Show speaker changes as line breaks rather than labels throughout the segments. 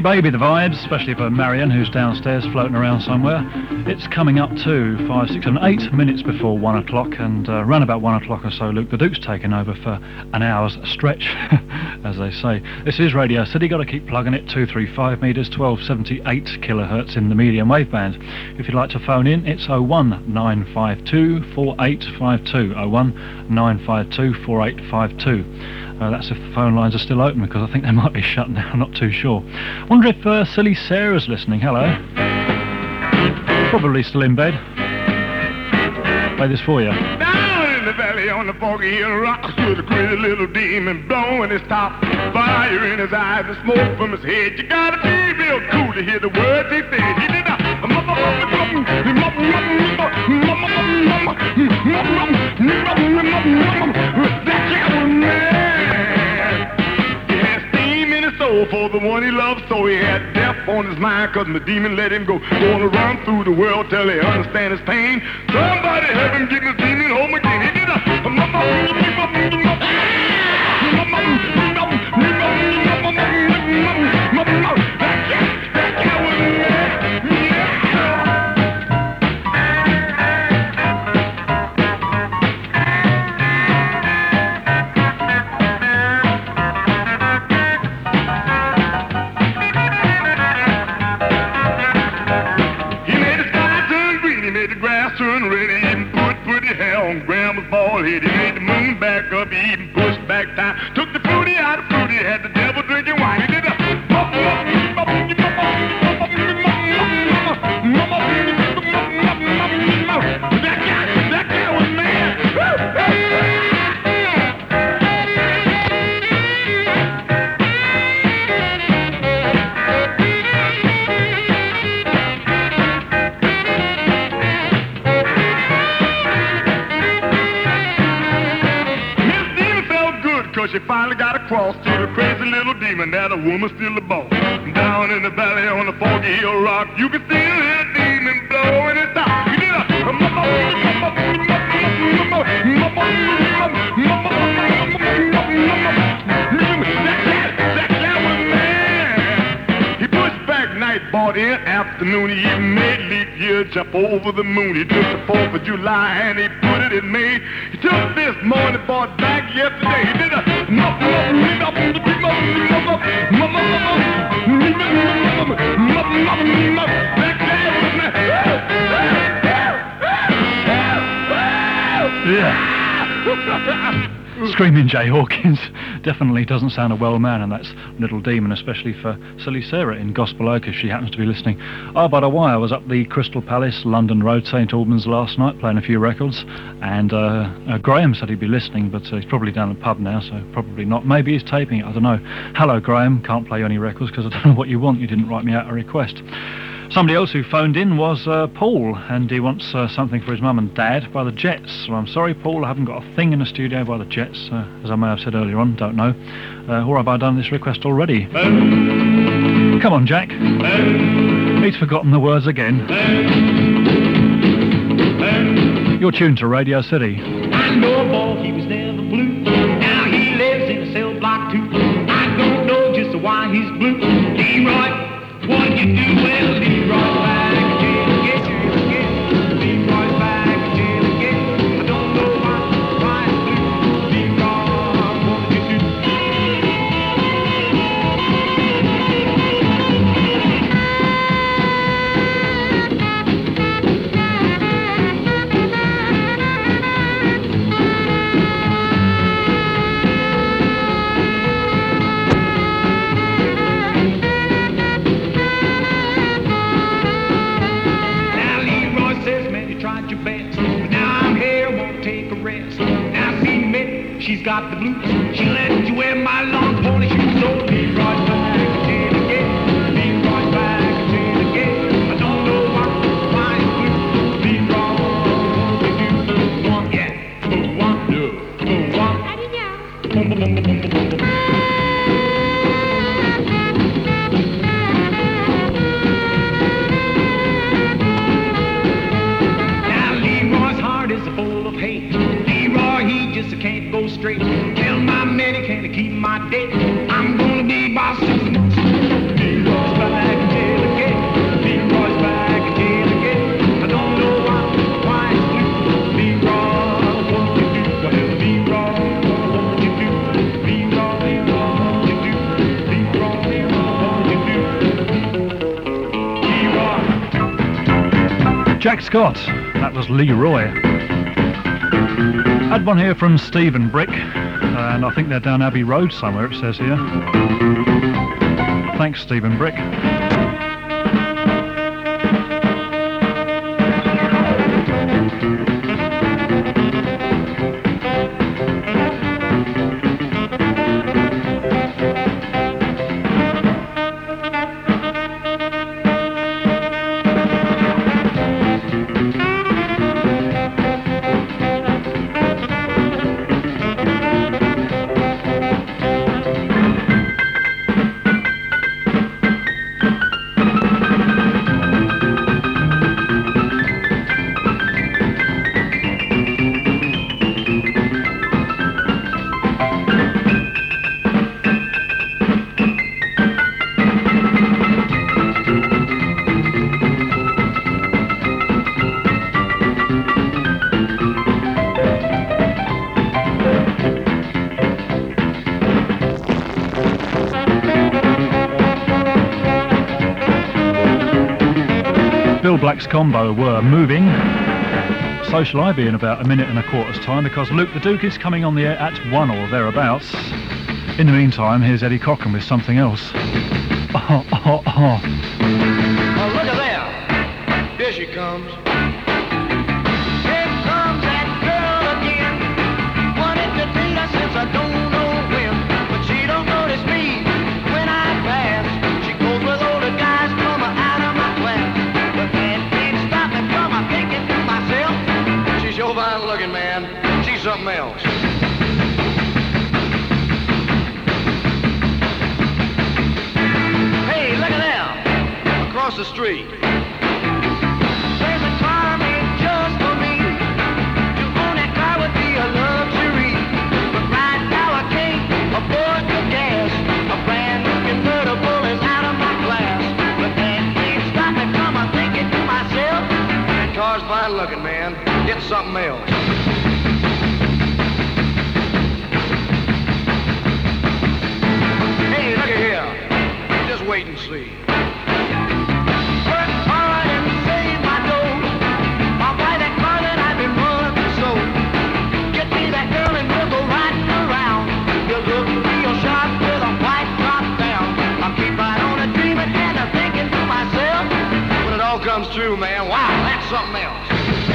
Baby, the vibes, especially for Marion, who's downstairs floating around somewhere. It's coming up to 5, 6, 7, 8 minutes before 1 o'clock, and round about 1 o'clock or so, Luke the Duke's taken over for an hour's stretch, as they say. This is Radio City, got to keep plugging it, 235 metres, 1278 kilohertz in the medium wave band. If you'd like to phone in, it's 01952 4852, 01952 4852. That's if the phone lines are still open, because I think they might be shut now, I'm not too sure. Wonder if Silly Sarah's listening. Hello. Probably still in bed. Play this for you.
Down in the valley on the foggy hill rocks with a crazy little demon blowing his top, fire in his eyes and smoke from his head. You gotta be real cool to hear the words he said. He did for the one he loved, so he had death on his mind, cause the demon let him go. Gonna run through the world till he understand his pain. Somebody help him get his demon home again. He did he made the moon back up, he even pushed back time. Took the fruity out of fruity, had the devil drinking wine. He did a that guy was mad. She finally got across to the crazy little demon that a woman still a boss. Down in the valley on the foggy hill rock, you can still hear the demon blowing his top. He did a he pushed back night, bought in afternoon. He even made leap year jump over the moon. He took the 4th of July and he put it in May. He took this morning, bought back yesterday. He did a
Screaming Jay Hawkins definitely doesn't sound a well man, and that's Little Demon, especially for Silly Sarah in Gospel Oak, if she happens to be listening. By the way, I was up the Crystal Palace, London Road, St Albans last night, playing a few records, and Graham said he'd be listening, but he's probably down at the pub now, so probably not. Maybe he's taping it, I don't know. Hello, Graham, can't play you any records because I don't know what you want. You didn't write me out a request. Somebody else who phoned in was Paul, and he wants something for his mum and dad by the Jets. Well, I'm sorry, Paul, I haven't got a thing in the studio by the Jets, as I may have said earlier on, don't know. Or have I done this request already? Come on, Jack. He's forgotten the words again. You're tuned to Radio City.
I know a boy, he was never blue. Now he lives in a cell block too. I don't know just why he's blue. Leroy, what you do? Well, Leroy's back in jail again. Leroy's back in jail again. I don't know why he's blue. Leroy, what you do? She's got the blues. She let you wear my long pony shoes. So Leroy's back again, again. Leroy's back again, again. I don't know why it's blue. Leroy, what you do? One, yeah. One, two, one. How do you know? Boom, boom, boom, boom, boom, boom, boom. Now Leroy's heart is full of hate. Leroy, he just can't go straight. Tell my man he can't keep my date. I'm gonna be boss 6 months. Leroy's
Jack Scott. That was Leroy. Had one here from Stephen Brick, and I think they're down Abbey Road somewhere, it says here. Thanks, Stephen Brick. Bill Black's combo were moving. So shall I be in about a minute and a quarter's time, because Luke the Duke is coming on the air at 1 or thereabouts. In the meantime, here's Eddie Cochran with something else.
Oh, look at there. Here she comes. Here comes that girl again. Wanted to date her since I don't know when. But she don't notice me when I pass. She goes with older guys from out of my class. But that can't stop me from thinking to myself, she's sure fine looking, man. She's something else. Hey, look at there. Across the street. There's a car made just for me. To own that car would be a luxury. But right now I can't afford the gas. A brand new convertible is out of my class. But that can't stop me from thinking to myself, that car's fine looking, man. It's something else. Hey, look at here. Just wait and see. Work hard and save my dough. I'll buy that car that I've been wanting so. Get me that girl and we'll go riding around. You'll look real sharp with a white top down. I'll keep right on a dreaming and a thinking to myself, when it all comes true, man, wow, that's something else.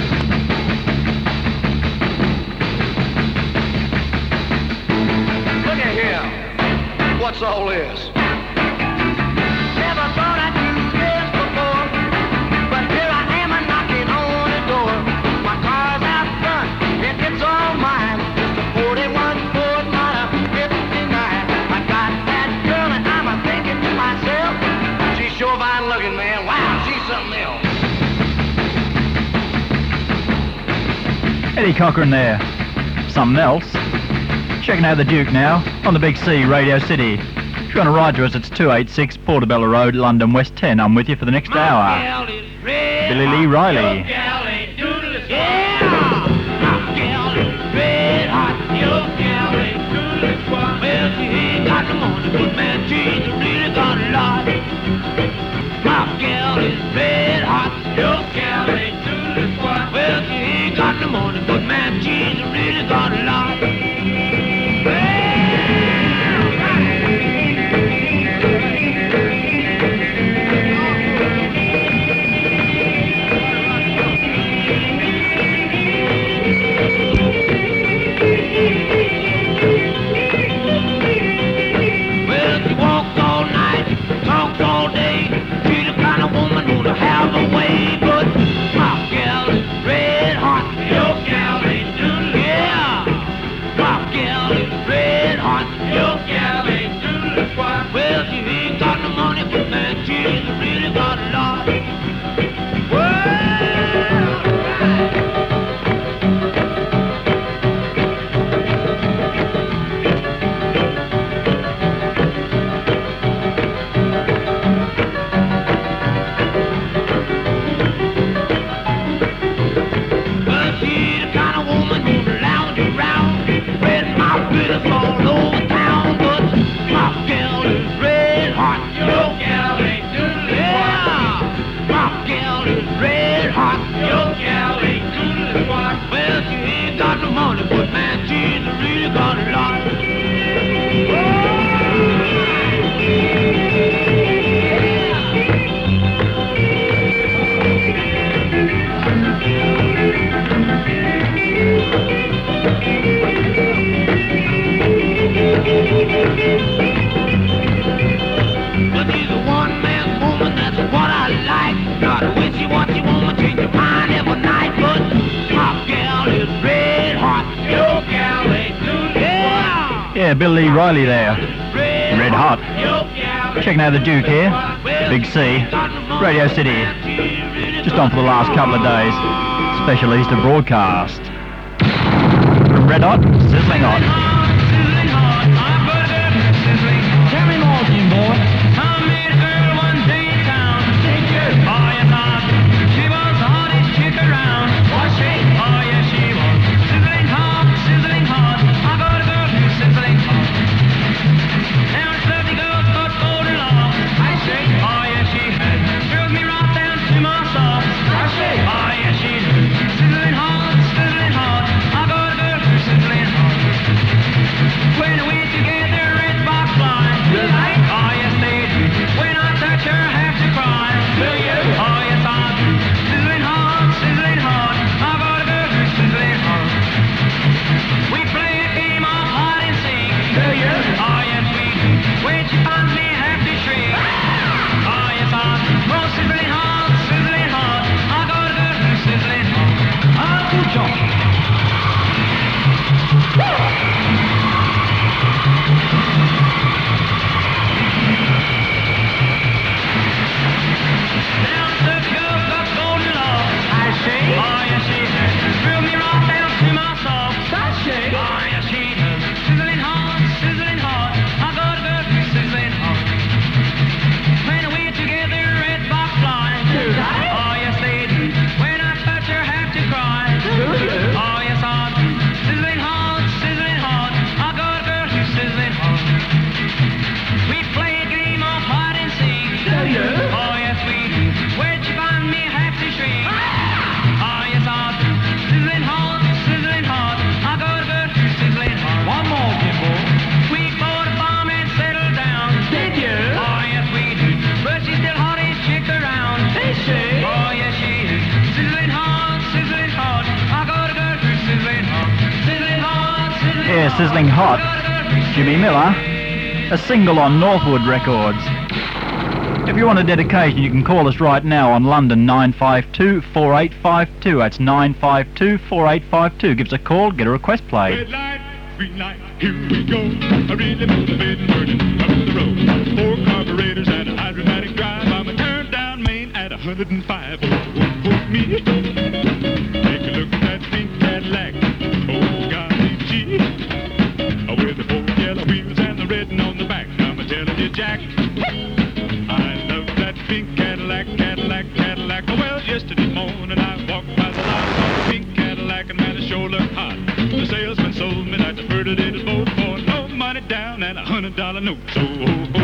Look at here. What's all this? Never thought I'd do this before, but here I am knocking on the door. My car's out front, and it's all mine. Just a 41 Ford, not a 59. I got that girl and I'm thinking to myself, she's sure fine looking, man. Wow, she's something else.
Eddie Cochran there. Something else. Checking out the Duke now on the Big C, Radio City. If you want to ride to us, it's 286 Portobello Road, London West 10. I'm with you for the next hour. Billy Lee Riley.
All over town,
Yeah, Bill Lee Riley there. Red Hot. Checking out the Duke here. Big C. Radio City. Just on for the last couple of days. Special Easter broadcast. From Red Hot, Sizzling Hot.
Sizzling hot, I put her sizzling. Tell me more, Jim boy. I met a girl one day in town. Did you? Oh, yes, I did. She was the hottest chick around. Was she? Oh, yes, she was. Sizzling hot, sizzling hot. I got a girl who's sizzling hot. Now it's lovely girl, got golden locks. I say. Oh, yes, she had. Drove me right down to my socks. I say. Oh, yes, she did. Sizzling hot, sizzling hot. I got a girl who's sizzling hot. When we together at box line. Oh, yes, they do. When I touch her, have to cry. Do you? Oh, yes, I do. Sizzling hot, sizzling hot. I got a girl who's sizzling hot. We play a game of hide and seek. Do you? Oh, yes, we do. When she finds me, have to shriek. Oh, yes, I do. Oh, sizzling hot, sizzling hot. I got a girl who's sizzling hot. Uncle John. Now the girl got golden locks. I see. Oh, yes, she has. Drilled me right down to my socks. Does she? Oh, yes, she does. Sizzling hot, sizzling hot. I got a girl who's sizzling hot. When we're together at box line. Do they? Oh, yes, they do. When I touch her, have to cry. Do you? Oh, yes, I do. Sizzling hot, sizzling hot. I got a girl who's sizzling hot. We play a game of hide and seek. Do you? Oh, yes, we do. Where'd you find me? Have to shriek. Oh, yes, I do. Sizzling hot, sizzling hot. I got a girl who's sizzling hot. One more, Jimbo. We bought a farm and settled down. Did you? Oh, yes, we did. But she's still hottest chick around. Is she? Oh, yes, she is. Sizzling hot, sizzling hot. I got a girl who's sizzling hot. Sizzling hot, sizzling hot.
Yeah, Sizzling Hot. Jimmy Miller. A single on Northwood Records. If you want a dedication, you can call us right now on London 952-4852. That's 952-4852. Give us a call, get a request played.
Red light, green light, here we go. I really motivated burning up the road. 4 carburetors and a hydromatic drive. I'm a turned down main at 105. Oh, me. Take a look at that pink Cadillac. Oh, golly gee. With the 4 yellow wheels and the red on the back. I'm a telling you, Jack. I love that pink Cadillac, Cadillac, Cadillac. Oh, well, yesterday morning I walked by the lot, saw the pink Cadillac, and man, it sure looked hot. The salesman sold me that pretty little boat for no money down and $100 note. So,